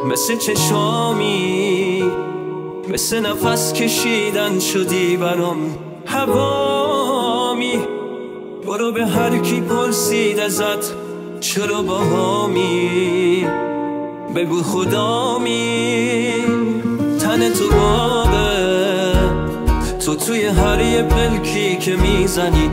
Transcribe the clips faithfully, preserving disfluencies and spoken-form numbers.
مثل چشامی، مثل نفس کشیدن شدی برام هوامی. برو به هر کی پرسید ازت چرا باهامی، بگو خدامی. تن تو باغه، تو توی هر یه پلکی که میزنی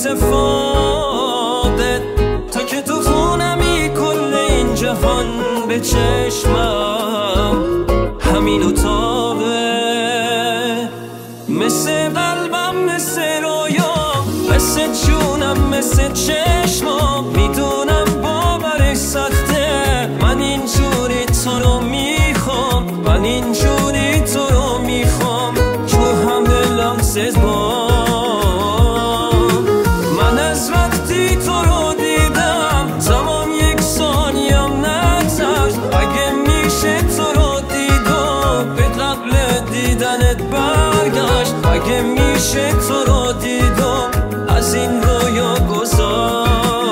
اتفاقه. تا که تو خونمی کل این جهان به چشمم همین اتاقه. مثل قلبم، مثل رویام، مثل جونم، مثل چشمام. میدونم باورش سخته، من اینجوری تو رو میخوام، من اینجوری تو رو میخوام. تو همه لحظه با من از وقتی تو رو دیدم زمان یک ثانیم نگذشت. اگه میشه تو رو دیدم به قبل دیدنت برگشت. اگه میشه تو رو دیدم از این رویا گذشت.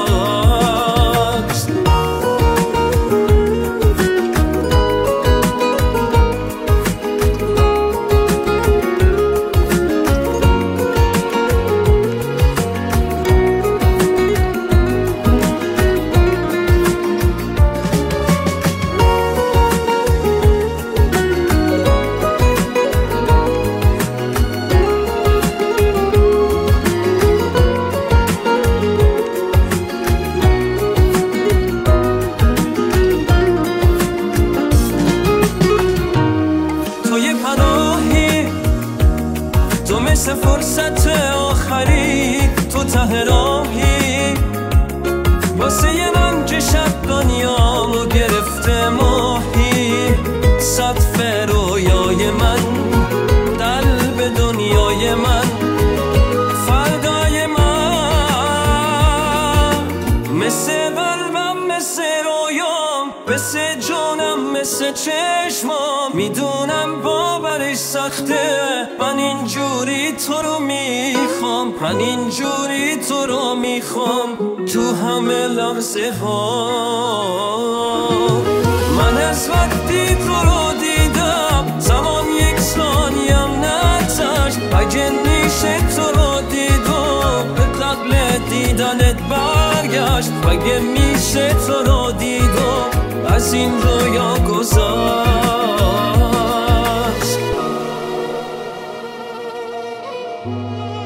تو مثل فرصت آخری، تو ته راهی واسه من که شب دنیامو گرفته ماهی. سقف رویای من، قلب دنیای من، فردای من. مثل قلبم، مثل رویام، مثل جونم، مثل چشمام. میدونم باورش سخته، من اینجوری تو رو میخوام، من اینجوری تو رو میخوام. تو همه لحظه ها من از وقتی تو رو دیدم زمان یک ثانیم نگذشت. اگه میشه تو رو دیدم به قبل دیدنت برگشت. اگه میشه تو رو دیدم از این رویا گذشت.